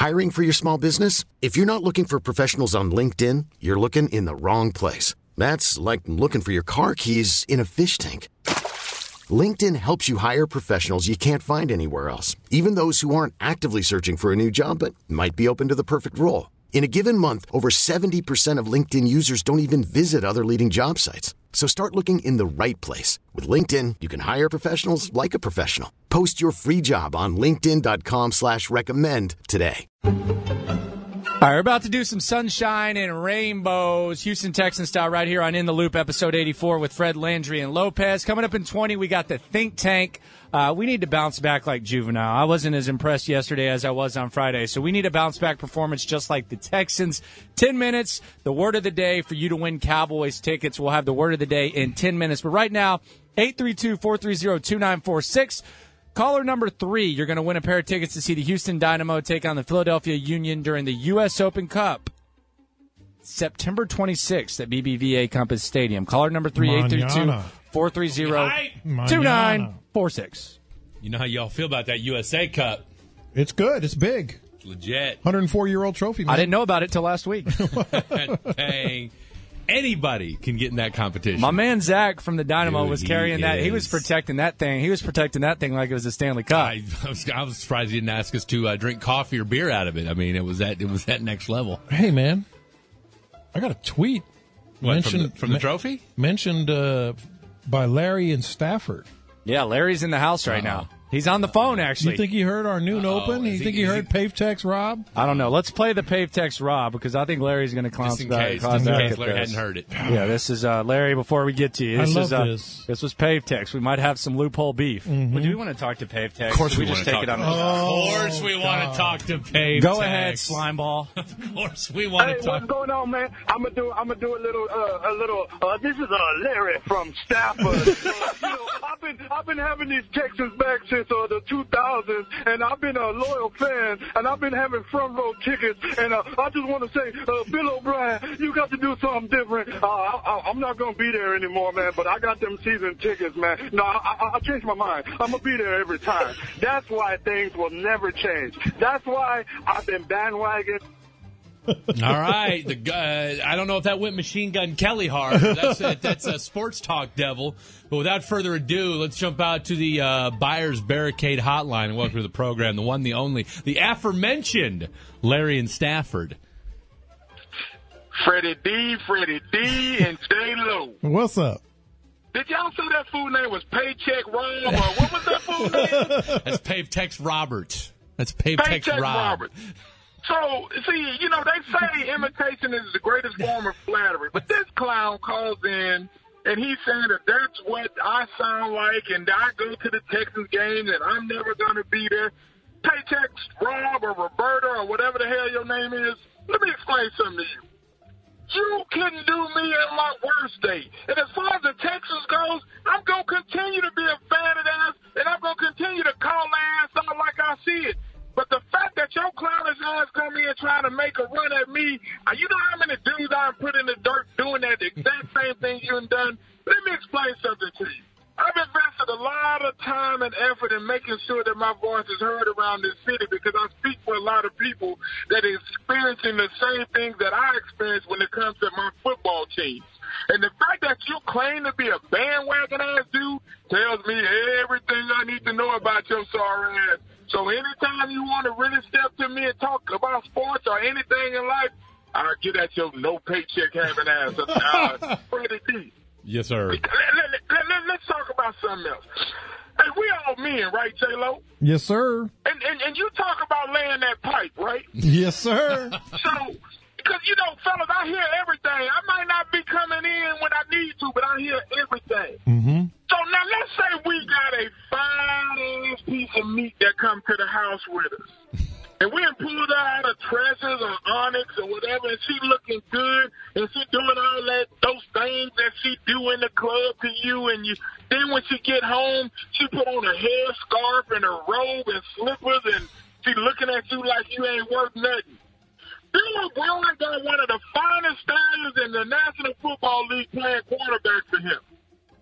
Hiring for your small business? If you're not looking for professionals on LinkedIn, you're looking in the wrong place. That's like looking for your car keys in a fish tank. LinkedIn helps you hire professionals you can't find anywhere else, even those who aren't actively searching for a new job but might be open to the perfect role. In a given month, over 70% of LinkedIn users don't even visit other leading job sites. So start looking in the right place. With LinkedIn, you can hire professionals like a professional. Post your free job on linkedin.com/recommend today. All right, we're about to do some sunshine and rainbows, Houston Texans style, right here on In the Loop, episode 84 with Fred Landry and Lopez. Coming up in 20, we got the Think Tank. We need to bounce back like Juvenile. I wasn't as impressed yesterday as I was on Friday, so we need a bounce back performance just like the Texans. 10 minutes, the word of the day for you to win Cowboys tickets. We'll have the word of the day in 10 minutes. But right now, 832-430-2946. Caller number 3, you're going to win a pair of tickets to see the Houston Dynamo take on the Philadelphia Union during the U.S. Open Cup, September 26th at BBVA Compass Stadium. Caller number 3, 832-430-2946. You know how y'all feel about that USA Cup. It's good. It's big. It's legit. 104-year-old trophy, man. I didn't know about it till last week. Dang. Anybody can get in that competition. My man Zach from the Dynamo Dude, was carrying that. He was protecting that thing. He was protecting that thing like it was a Stanley Cup. I was surprised he didn't ask us to drink coffee or beer out of it. I mean, it was that next level. Hey, man. I got a tweet. What, from the trophy? Mentioned by Larry in Stafford. Yeah, Larry's in the house right now. He's on the phone, actually. You think he heard our noon open? You think he heard Pave Tex Rob? I don't know. Let's play the Pave Tex Rob because I think Larry's going to clown back. Just in case Larry hadn't heard it. Yeah, this is Larry. Before we get to you, this was Pave Tex. We might have some loophole beef. Mm-hmm. But do we want to talk to Pave Tex? Of course we just take it on. Of course we want to talk to Pave Go Tex. ahead, Slimeball. Of course we want to talk. What's going on, man? I'm gonna do a little. This is Larry from Stafford. I've been having these Texans back since the 2000s, and I've been a loyal fan, and I've been having front row tickets. And I just want to say, Bill O'Brien, you got to do something different. I'm not gonna be there anymore, man. But I got them season tickets, man. No, I changed my mind. I'm gonna be there every time. That's why things will never change. That's why I've been bandwagon. All right. I don't know if that went Machine Gun Kelly hard. That's a sports talk devil. But without further ado, let's jump out to the Buyers Barricade Hotline and welcome to the program, the one, the only, the aforementioned Larry in Stafford. Freddie D, and J-Lo. What's up? Did y'all say that fool name was Paycheck Rob, or what was that fool name? That's Pave Tex Roberts. That's Pave Tex Rob. So, see, they say imitation is the greatest form of flattery, but this clown calls in, and he's saying that that's what I sound like, and I go to the Texans games, and I'm never going to be there. Paycheck Rob or Roberta or whatever the hell your name is, let me explain something to you. You couldn't do me in my worst day. And as far as the Texans goes, I'm going to continue to be a fan of theirs, and I'm going to continue to call their ass out like I see it. But the fact that your clownish ass come in trying to make a run at me, you know how many dudes I've put in the dirt doing that exact same thing you done? Let me explain something to you. I've invested a lot of time and effort in making sure that my voice is heard around this city because I speak for a lot of people that are experiencing the same things that I experience when it comes to my football teams. And the fact that you claim to be a bandwagon-ass dude tells me everything I need to know about your sorry ass. So anytime you want to really step to me and talk about sports or anything in life, I'll get at your no paycheck having ass. Freddie D. Yes, sir. Let's talk about something else. Hey, we all men, right, J-Lo? Yes, sir. And you talk about laying that pipe, right? Yes, sir. So, because, fellas, I hear everything. I might not be coming in when I need to, but I hear everything. Mm-hmm. So now let's say we got a fine-ass piece of meat that comes to the house with us. And we pulled out of Treasures or Onyx or whatever, and she looking good, and she doing all those things that she do in the club to you, and then when she get home, she put on a hair scarf and a robe and slippers, and she looking at you like you ain't worth nothing. Bill O'Brien got one of the finest stallions in the National Football League playing quarterback for him.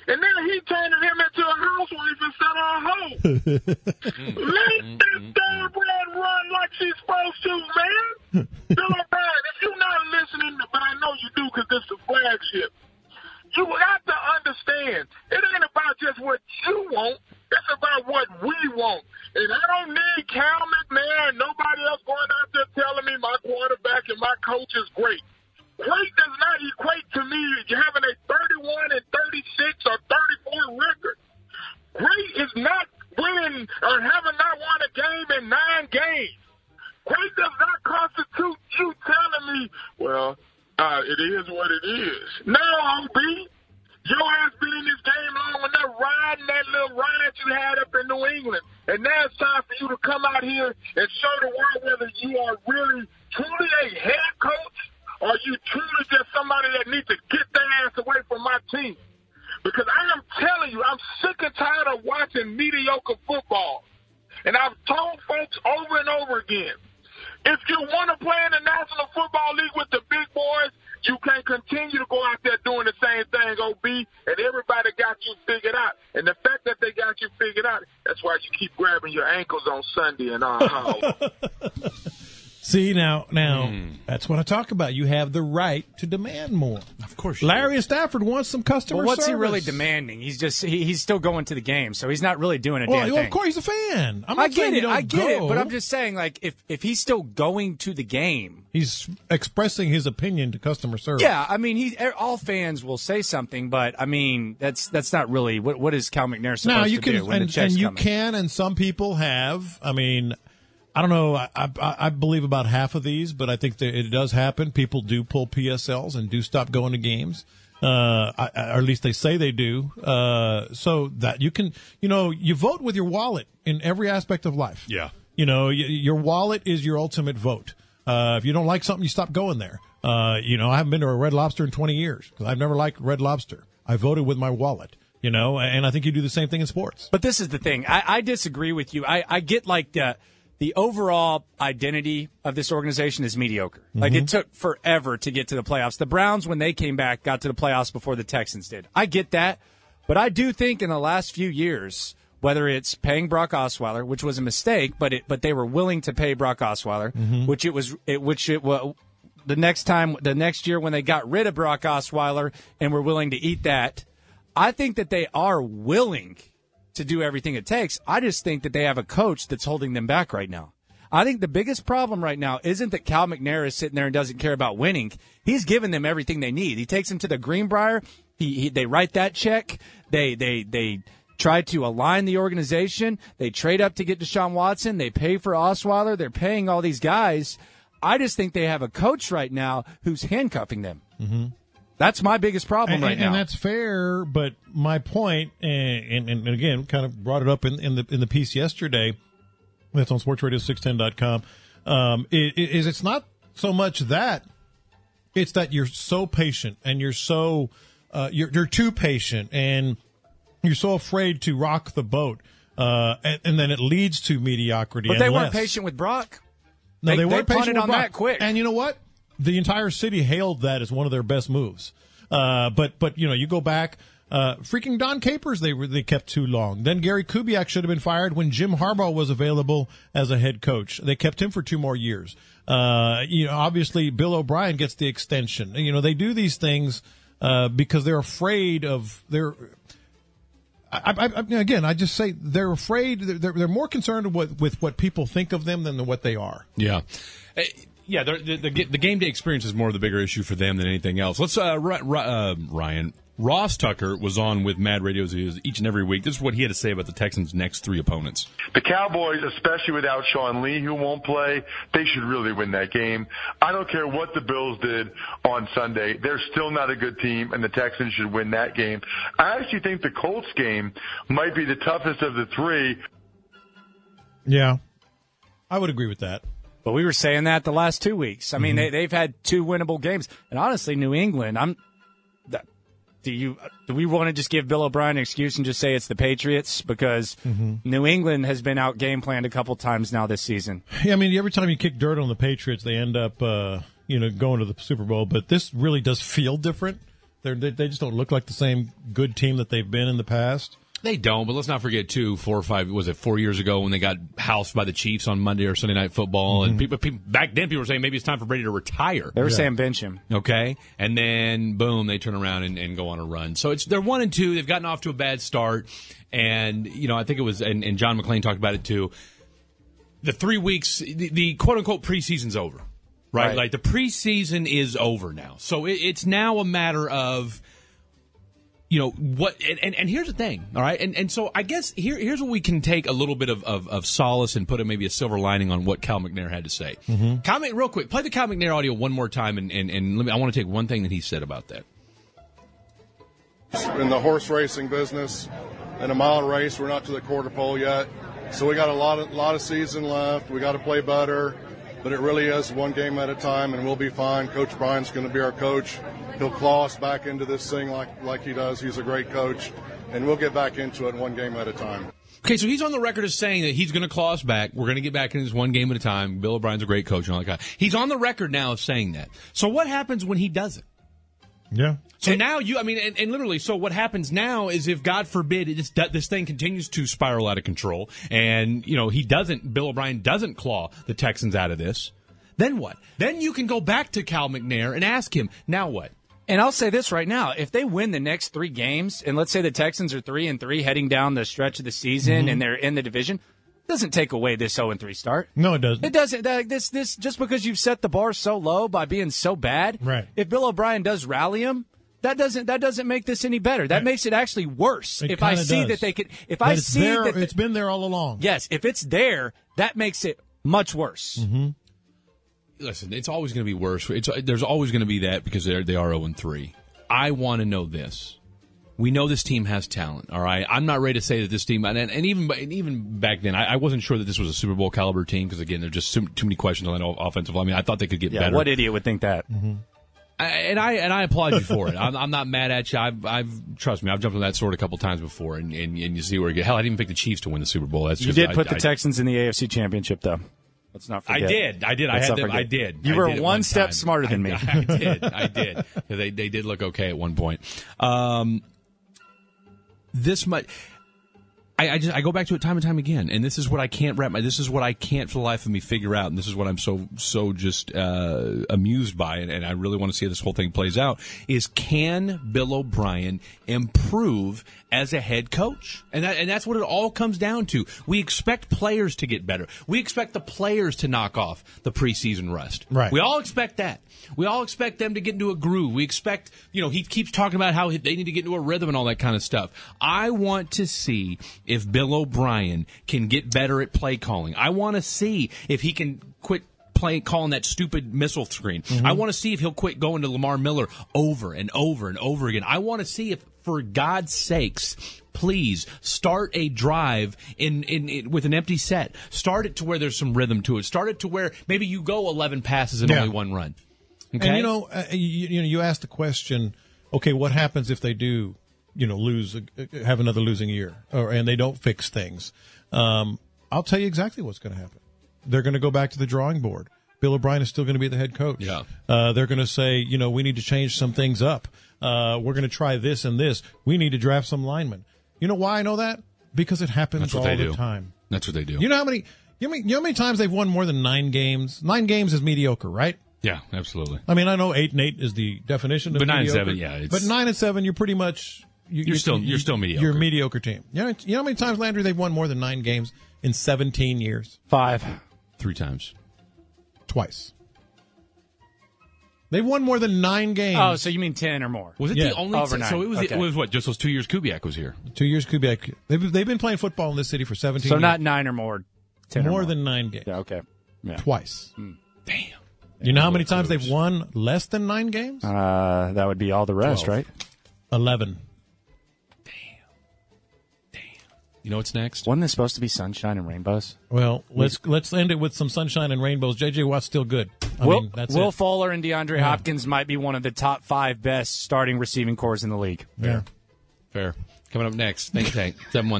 And then he turning him into a housewife instead of a hoe. Let that thoroughbred run like she's supposed to, man. Bill O'Brien, if you're not listening, but I know you do because this is the flagship, you have to understand, it ain't about just what you want. It's about what we want. And I don't need Cal McNair and nobody else going out there telling me my quarterback and my coach is great. Great does not equate to me having a 31 and 36 or 34 record. Great is not winning or having not won a game in 9 games. Great does not constitute you telling me, well, it is what it is. No, OB. Your ass been in this game long enough riding that little ride you had up in New England. And now it's time for you to come out here and show the world whether you are really, truly a head coach or you truly just somebody that needs to get their ass away from my team. Because I am telling you, I'm sick and tired of watching mediocre football. And I've told folks over and over again, if you want to play in the National Football League with the big boys, you can't continue to go out there doing the same thing, OB, and everybody got you figured out. And the fact that they got you figured out, that's why you keep grabbing your ankles on Sunday and See, now, that's what I talk about. You have the right to demand more. Of course. Larry and Stafford wants some customer service. What's he really demanding? He's just he's still going to the game, so he's not really doing a damn thing. Well, of course, he's a fan. I get it, but I'm just saying, like, if he's still going to the game, he's expressing his opinion to customer service. Yeah, I mean, all fans will say something, but I mean, that's not really what is Cal McNair supposed to do when the checks come in? Can, and some people have. I mean, I don't know. I believe about half of these, but I think that it does happen. People do pull PSLs and do stop going to games, or at least they say they do. So that you can, you vote with your wallet in every aspect of life. Yeah. Your wallet is your ultimate vote. If you don't like something, you stop going there. I haven't been to a Red Lobster in 20 years because I've never liked Red Lobster. I voted with my wallet. And I think you do the same thing in sports. But this is the thing. I disagree with you. I get like the overall identity of this organization is mediocre. Like, it took forever to get to the playoffs. The Browns, when they came back, got to the playoffs before the Texans did. I get that. But I do think in the last few years, whether it's paying Brock Osweiler, which was a mistake, but they were willing to pay Brock Osweiler, the next year when they got rid of Brock Osweiler and were willing to eat that, I think that they are willing to do everything it takes. I just think that they have a coach that's holding them back right now. I think the biggest problem right now isn't that Cal McNair is sitting there and doesn't care about winning. He's given them everything they need. He takes them to the Greenbrier. They write that check. They try to align the organization. They trade up to get Deshaun Watson. They pay for Osweiler. They're paying all these guys. I just think they have a coach right now who's handcuffing them. Mm-hmm. That's my biggest problem right now. And that's fair, but my point, and again, kind of brought it up in the piece yesterday, that's on sportsradio610.com, is it's not so much that, it's that you're so patient, and you're so, you're too patient, and you're so afraid to rock the boat, and then it leads to mediocrity. But they weren't patient with Brock. No, they weren't patient with Brock. That quick. And you know what? The entire city hailed that as one of their best moves. But you go back, freaking Don Capers, they kept too long. Then Gary Kubiak should have been fired when Jim Harbaugh was available as a head coach. They kept him for 2 more years. Obviously Bill O'Brien gets the extension. They do these things because they're afraid of their. I just say they're afraid. They're more concerned with what people think of them than what they are. Yeah. Yeah, the game day experience is more of the bigger issue for them than anything else. Let's Ryan. Ross Tucker was on with Mad Radio each and every week. This is what he had to say about the Texans' next 3 opponents. The Cowboys, especially without Sean Lee, who won't play, they should really win that game. I don't care what the Bills did on Sunday. They're still not a good team, and the Texans should win that game. I actually think the Colts game might be the toughest of the 3. Yeah, I would agree with that. But we were saying that the last 2 weeks. I mean, they've had 2 winnable games. And honestly, New England, do we want to just give Bill O'Brien an excuse and just say it's the Patriots? Because New England has been out game planned a couple times now this season. Yeah, I mean, every time you kick dirt on the Patriots, they end up, going to the Super Bowl. But this really does feel different. They just don't look like the same good team that they've been in the past. They don't, but let's not forget, too, 4 years ago when they got housed by the Chiefs on Monday or Sunday Night Football, and people back then people were saying maybe it's time for Brady to retire. They were saying bench him. Okay, and then, boom, they turn around and go on a run. So they're 1-2. They've gotten off to a bad start, and, I think it was, and John McClain talked about it, too, the 3 weeks, the quote-unquote preseason's over, right? Like, the preseason is over now. So it's now a matter of, what, and here's the thing, all right? And so I guess here's what we can take a little bit of solace and put maybe a silver lining on what Cal McNair had to say. Mm-hmm. Real quick, play the Cal McNair audio one more time, and I want to take one thing that he said about that. In the horse racing business, in a mile race, we're not to the quarter pole yet. So we got a lot of season left. We got to play better, but it really is one game at a time, and we'll be fine. Coach Brian's going to be our coach. He'll claw us back into this thing like he does. He's a great coach, and we'll get back into it one game at a time. Okay, so he's on the record as saying that he's going to claw us back. We're going to get back into this one game at a time. Bill O'Brien's a great coach and all that kind of. He's on the record now of saying that. So what happens when he doesn't? Yeah. So now and literally, so what happens now is if, God forbid, this thing continues to spiral out of control and, Bill O'Brien doesn't claw the Texans out of this, then what? Then you can go back to Cal McNair and ask him, now what? And I'll say this right now. If they win the next 3 games, and let's say the Texans are 3-3 heading down the stretch of the season and they're in the division, it doesn't take away this 0-3 start. No, it doesn't. It doesn't. This just because you've set the bar so low by being so bad. Right. If Bill O'Brien does rally him, that doesn't make this any better. That makes it actually worse. It if I see does. that they could, if but I it's see there, that it's been there all along. Yes, if it's there, that makes it much worse. Mm-hmm. Listen, it's always going to be worse. There's always going to be that because they are 0-3. I want to know this. We know this team has talent, all right? I'm not ready to say that this team, and even back then, I wasn't sure that this was a Super Bowl caliber team because, again, there's just too many questions on that offensive line. I mean, I thought they could get better. What idiot would think that? Mm-hmm. I applaud you for it. I'm not mad at you. Trust me, I've jumped on that sword a couple times before, and you see where you get. Hell, I didn't even pick the Chiefs to win the Super Bowl. You did put the Texans in the AFC Championship, though. Let's not forget. I did. I did. You were one step smarter than me. I did. They did look okay at one point. This much. I go back to it time and time again, and this is what I can't this is what I can't for the life of me figure out, and this is what I'm so just amused by, and I really want to see how this whole thing plays out, is can Bill O'Brien improve as a head coach? And that's what it all comes down to. We expect players to get better. We expect the players to knock off the preseason rust. Right. We all expect that. We all expect them to get into a groove. We expect, he keeps talking about how they need to get into a rhythm and all that kind of stuff. I want to see if Bill O'Brien can get better at play calling. I want to see if he can quit calling that stupid missile screen. Mm-hmm. I want to see if he'll quit going to Lamar Miller over and over and over again. I want to see if, for God's sakes, please start a drive in with an empty set. Start it to where there's some rhythm to it. Start it to where maybe you go 11 passes and only one run. Okay? And you asked the question, okay, what happens if they do, have another losing year, and they don't fix things? I'll tell you exactly what's going to happen. They're going to go back to the drawing board. Bill O'Brien is still going to be the head coach. Yeah. They're going to say, we need to change some things up. We're going to try this and this. We need to draft some linemen. You know why I know that? Because it happens all the time. That's what they do. You know how many times they've won more than 9 games? 9 games is mediocre, right? Yeah, absolutely. I mean, I know 8-8 is the definition of mediocre. But 9-7, yeah. But 9-7, you're pretty much you're still mediocre. You're a mediocre team. You know how many times, Landry, they've won more than 9 games in 17 years? 5. 3 times. Twice. They've won more than 9 games. Oh, so you mean 10 or more? Was it the only overnight? So it was what? Just those 2 years Kubiak was here. 2 years Kubiak. They've been playing football in this city for 17 years. So not 9 or more. 10 more or more than 9 games. Yeah. Okay. Yeah. Twice. Damn. You know how many times they've won less than 9 games? That would be all the rest, 12. right? 11. Damn. You know what's next? Wasn't this supposed to be sunshine and rainbows? Well, let's end it with some sunshine and rainbows. J.J. Watt's still good. Will Fuller and DeAndre Hopkins might be one of the top 5 best starting receiving cores in the league. Fair. Coming up next, Think Tank,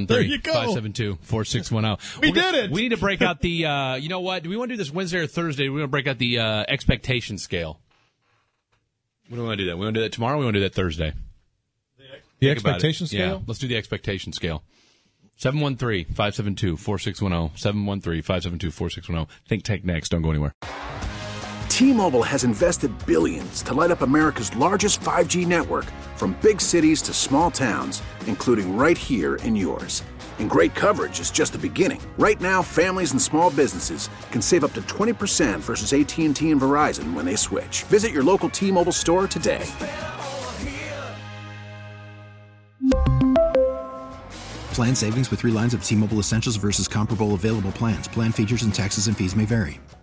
713-572-4610. We did it! We need to break out the, you know what? Do we want to do this Wednesday or Thursday? We want to break out the expectation scale. When do we want to do that? We want to do that tomorrow or we want to do that Thursday? The expectation scale? Yeah, let's do the expectation scale. 713-572-4610. 713-572-4610. Think Tank next. Don't go anywhere. T-Mobile has invested billions to light up America's largest 5G network, from big cities to small towns, including right here in yours. And great coverage is just the beginning. Right now, families and small businesses can save up to 20% versus AT&T and Verizon when they switch. Visit your local T-Mobile store today. Plan savings with 3 lines of T-Mobile Essentials versus comparable available plans. Plan features and taxes and fees may vary.